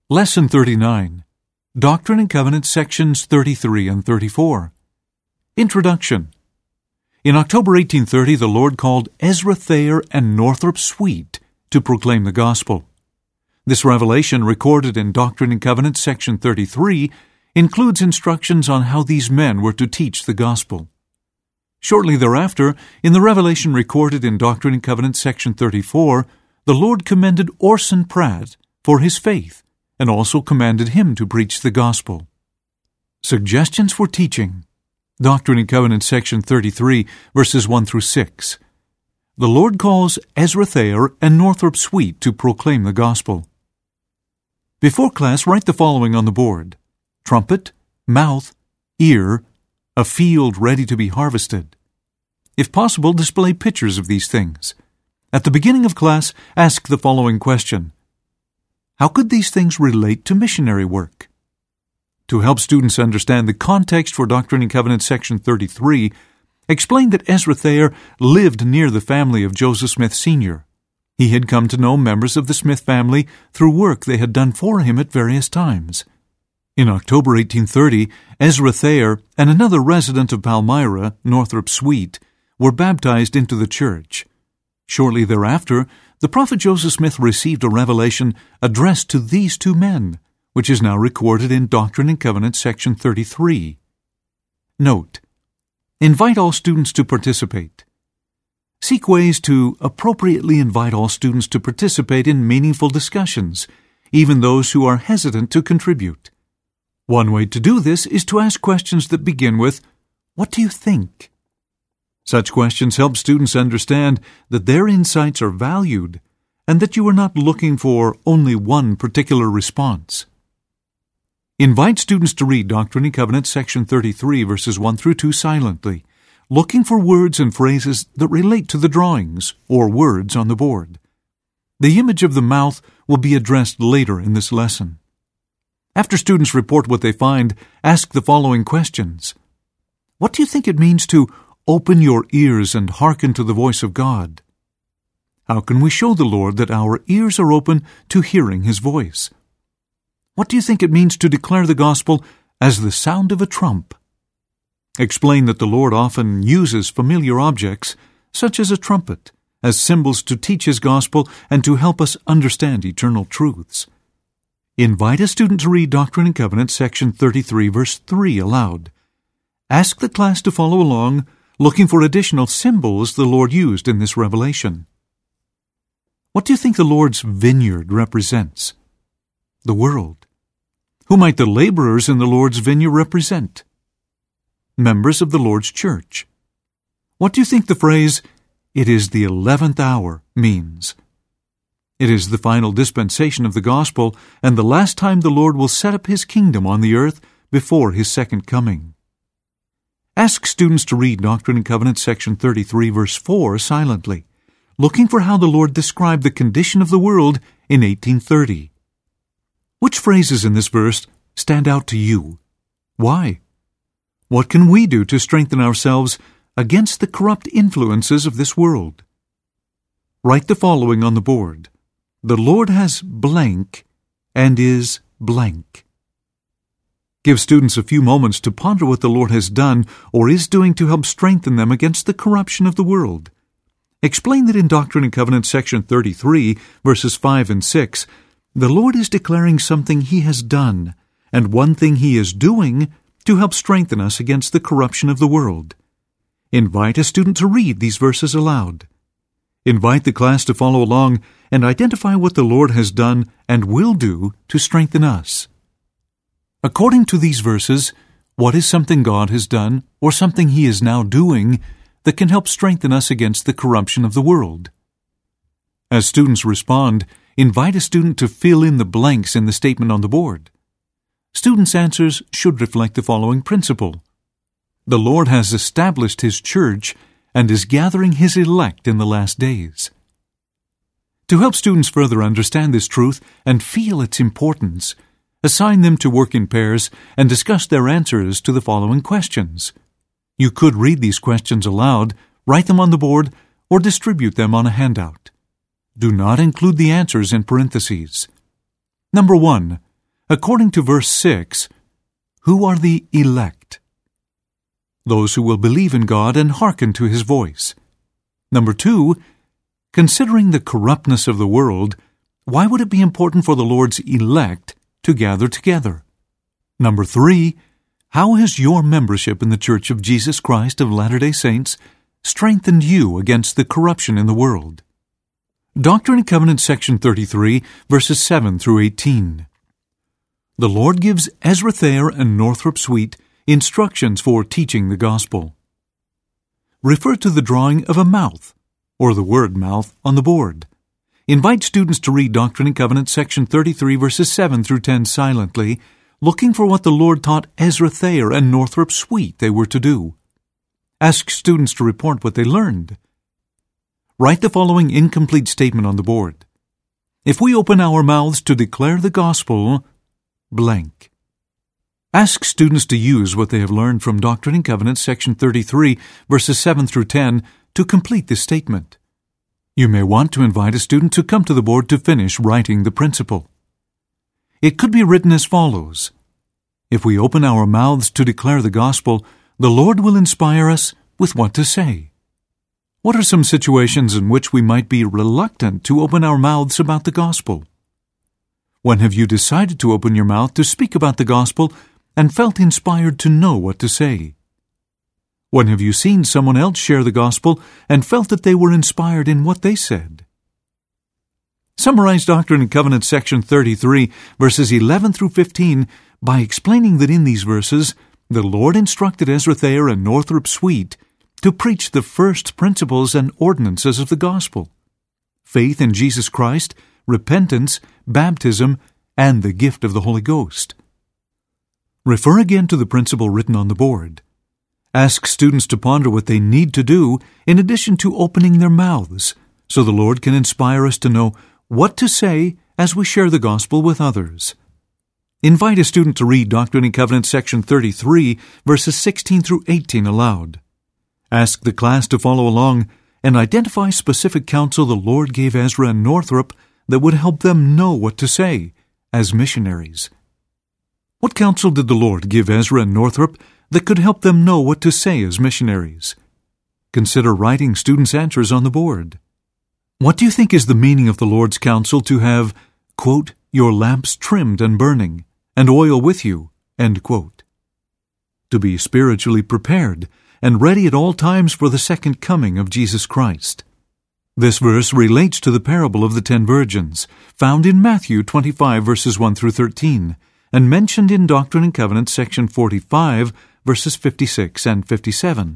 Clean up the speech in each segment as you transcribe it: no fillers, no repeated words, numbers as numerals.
Lesson 39. Doctrine and Covenants, sections 33 and 34. Introduction. In October 1830, the Lord called Ezra Thayer and Northrop Sweet to proclaim the gospel. This revelation, recorded in Doctrine and Covenants, section 33, includes instructions on how these men were to teach the gospel. Shortly thereafter, in the revelation recorded in Doctrine and Covenants, section 34, the Lord commended Orson Pratt for his faith, and also commanded him to preach the gospel. Suggestions for teaching. Doctrine and Covenants, section 33, verses 1 through 6. The Lord calls Ezra Thayer and Northrop Sweet to proclaim the gospel. Before class, write the following on the board: trumpet, mouth, ear, a field ready to be harvested. If possible, display pictures of these things. At the beginning of class, ask the following question: how could these things relate to missionary work? To help students understand the context for Doctrine and Covenants, section 33, explain that Ezra Thayer lived near the family of Joseph Smith Sr. He had come to know members of the Smith family through work they had done for him at various times. In October 1830, Ezra Thayer and another resident of Palmyra, Northrop Sweet, were baptized into the church. Shortly thereafter, the prophet Joseph Smith received a revelation addressed to these two men, which is now recorded in Doctrine and Covenants, section 33. Note: invite all students to participate. Seek ways to appropriately invite all students to participate in meaningful discussions, even those who are hesitant to contribute. One way to do this is to ask questions that begin with, "What do you think?" Such questions help students understand that their insights are valued and that you are not looking for only one particular response. Invite students to read Doctrine and Covenants, section 33, verses 1 through 2 silently, looking for words and phrases that relate to the drawings or words on the board. The image of the mouth will be addressed later in this lesson. After students report what they find, ask the following questions. What do you think it means to open your ears and hearken to the voice of God? How can we show the Lord that our ears are open to hearing His voice? What do you think it means to declare the gospel as the sound of a trump? Explain that the Lord often uses familiar objects, such as a trumpet, as symbols to teach His gospel and to help us understand eternal truths. Invite a student to read Doctrine and Covenants, section 33, verse 3 aloud. Ask the class to follow along, looking for additional symbols the Lord used in this revelation. What do you think the Lord's vineyard represents? The world. Who might the laborers in the Lord's vineyard represent? Members of the Lord's church. What do you think the phrase, "It is the 11th hour," means? It is the final dispensation of the gospel and the last time the Lord will set up His kingdom on the earth before His second coming. Ask students to read Doctrine and Covenants, section 33, verse 4 silently, looking for how the Lord described the condition of the world in 1830. Which phrases in this verse stand out to you? Why? What can we do to strengthen ourselves against the corrupt influences of this world? Write the following on the board. The Lord has blank and is blank. Give students a few moments to ponder what the Lord has done or is doing to help strengthen them against the corruption of the world. Explain that in Doctrine and Covenants, section 33, verses 5 and 6, the Lord is declaring something He has done and one thing He is doing to help strengthen us against the corruption of the world. Invite a student to read these verses aloud. Invite the class to follow along and identify what the Lord has done and will do to strengthen us. According to these verses, what is something God has done or something He is now doing that can help strengthen us against the corruption of the world? As students respond, invite a student to fill in the blanks in the statement on the board. Students' answers should reflect the following principle. The Lord has established His church and is gathering His elect in the last days. To help students further understand this truth and feel its importance, assign them to work in pairs and discuss their answers to the following questions. You could read these questions aloud, write them on the board, or distribute them on a handout. Do not include the answers in parentheses. Number 1. According to verse 6, who are the elect? Those who will believe in God and hearken to His voice. Number 2, considering the corruptness of the world, why would it be important for the Lord's elect to gather together? Number 3, how has your membership in the Church of Jesus Christ of Latter-day Saints strengthened you against the corruption in the world? Doctrine and Covenants, section 33, verses 7 through 18. The Lord gives Ezra Thayer and Northrop Sweet instructions for teaching the gospel. Refer to the drawing of a mouth, or the word mouth, on the board. Invite students to read Doctrine and Covenants, section 33, verses 7 through 10 silently, looking for what the Lord taught Ezra Thayer and Northrop Sweet they were to do. Ask students to report what they learned. Write the following incomplete statement on the board. If we open our mouths to declare the gospel, blank. Ask students to use what they have learned from Doctrine and Covenants, section 33, verses 7 through 10, to complete this statement. You may want to invite a student to come to the board to finish writing the principle. It could be written as follows. If we open our mouths to declare the gospel, the Lord will inspire us with what to say. What are some situations in which we might be reluctant to open our mouths about the gospel? When have you decided to open your mouth to speak about the gospel and felt inspired to know what to say? When have you seen someone else share the gospel and felt that they were inspired in what they said? Summarize Doctrine and Covenants, section 33, verses 11 through 15, by explaining that in these verses, the Lord instructed Ezra Thayer and Northrop Sweet to preach the first principles and ordinances of the gospel: faith in Jesus Christ, repentance, baptism, and the gift of the Holy Ghost. Refer again to the principle written on the board. Ask students to ponder what they need to do in addition to opening their mouths, so the Lord can inspire us to know what to say as we share the gospel with others. Invite a student to read Doctrine and Covenants, section 33, verses 16 through 18 aloud. Ask the class to follow along and identify specific counsel the Lord gave Ezra and Northrop that would help them know what to say as missionaries. What counsel did the Lord give Ezra and Northrop that could help them know what to say as missionaries? Consider writing students' answers on the board. What do you think is the meaning of the Lord's counsel to have, quote, your lamps trimmed and burning, and oil with you, end quote? To be spiritually prepared and ready at all times for the second coming of Jesus Christ. This verse relates to the parable of the 10 virgins, found in Matthew 25, verses 1 through 13, and mentioned in Doctrine and Covenants, section 45, verses 56 and 57.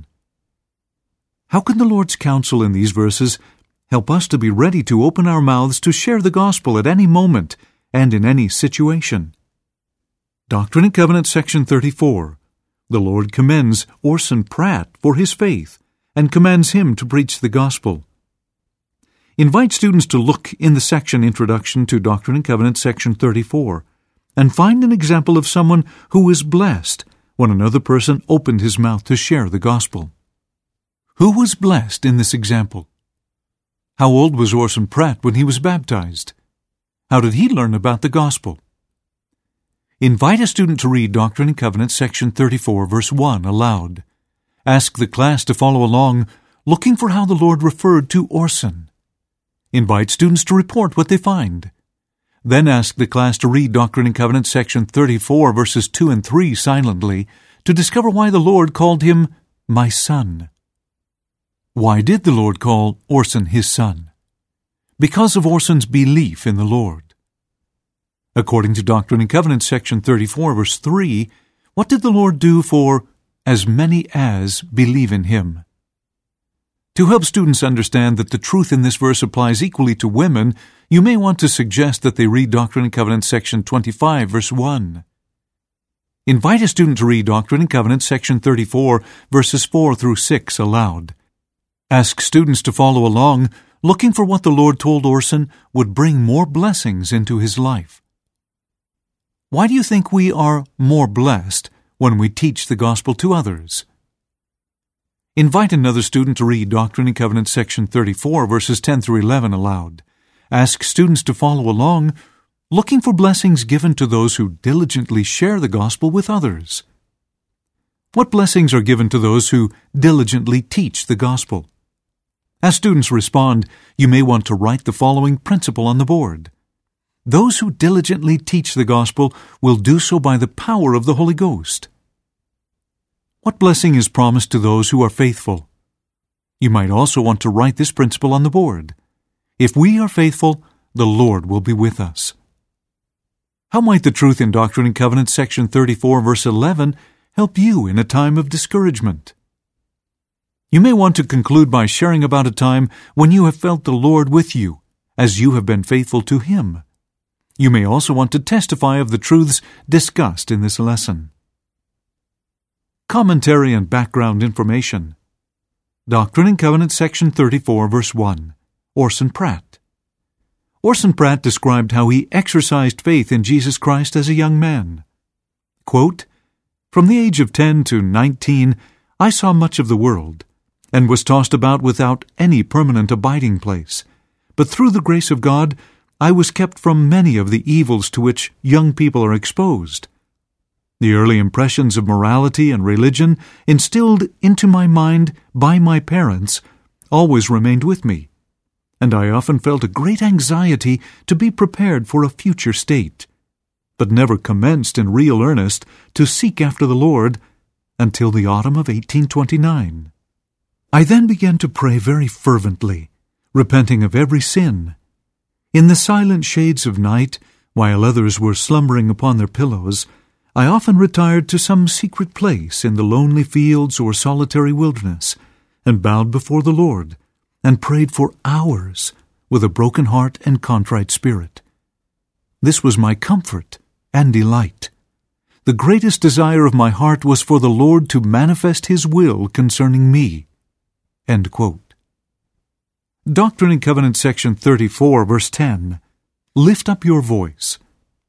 How can the Lord's counsel in these verses help us to be ready to open our mouths to share the gospel at any moment and in any situation? Doctrine and Covenants, section 34. The Lord commends Orson Pratt for his faith and commands him to preach the gospel. Invite students to look in the section Introduction to Doctrine and Covenants, section 34, and find an example of someone who was blessed when another person opened his mouth to share the gospel. Who was blessed in this example? How old was Orson Pratt when he was baptized? How did he learn about the gospel? Invite a student to read Doctrine and Covenants, section 34, verse 1 aloud. Ask the class to follow along, looking for how the Lord referred to Orson. Invite students to report what they find. Then ask the class to read Doctrine and Covenants, section 34, verses 2 and 3 silently, to discover why the Lord called him my son. Why did the Lord call Orson his son? Because of Orson's belief in the Lord. According to Doctrine and Covenants, section 34, verse 3, what did the Lord do for as many as believe in him? To help students understand that the truth in this verse applies equally to women, you may want to suggest that they read Doctrine and Covenants, section 25, verse 1. Invite a student to read Doctrine and Covenants, section 34, verses 4 through 6 aloud. Ask students to follow along, looking for what the Lord told Orson would bring more blessings into his life. Why do you think we are more blessed when we teach the gospel to others? Invite another student to read Doctrine and Covenants, section 34, verses 10 through 11 aloud. Ask students to follow along, looking for blessings given to those who diligently share the gospel with others. What blessings are given to those who diligently teach the gospel? As students respond, you may want to write the following principle on the board. Those who diligently teach the gospel will do so by the power of the Holy Ghost. What blessing is promised to those who are faithful? You might also want to write this principle on the board. If we are faithful, the Lord will be with us. How might the truth in Doctrine and Covenants, section 34, verse 11, help you in a time of discouragement? You may want to conclude by sharing about a time when you have felt the Lord with you, as you have been faithful to Him. You may also want to testify of the truths discussed in this lesson. Commentary and background information. Doctrine and Covenants, section 34, verse 1. Orson Pratt. Orson Pratt described how he exercised faith in Jesus Christ as a young man. Quote, "From the age of 10 to 19, I saw much of the world, and was tossed about without any permanent abiding place. But through the grace of God, I was kept from many of the evils to which young people are exposed. The early impressions of morality and religion instilled into my mind by my parents always remained with me, and I often felt a great anxiety to be prepared for a future state, but never commenced in real earnest to seek after the Lord until the autumn of 1829. I then began to pray very fervently, repenting of every sin. In the silent shades of night, while others were slumbering upon their pillows, I often retired to some secret place in the lonely fields or solitary wilderness, and bowed before the Lord, and prayed for hours with a broken heart and contrite spirit. This was my comfort and delight. The greatest desire of my heart was for the Lord to manifest His will concerning me." End quote. Doctrine and Covenants, section 34, verse 10. Lift up your voice.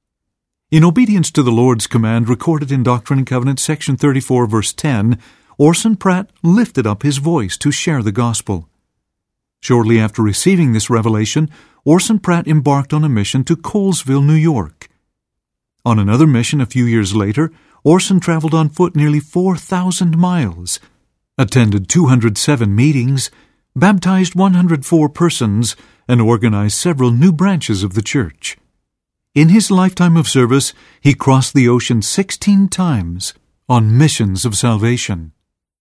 In obedience to the Lord's command recorded in Doctrine and Covenants, section 34, verse 10, Orson Pratt lifted up his voice to share the gospel. Shortly after receiving this revelation, Orson Pratt embarked on a mission to Colesville, New York. On another mission a few years later, Orson traveled on foot nearly 4,000 miles, attended 207 meetings, baptized 104 persons, and organized several new branches of the church. In his lifetime of service, he crossed the ocean 16 times on missions of salvation.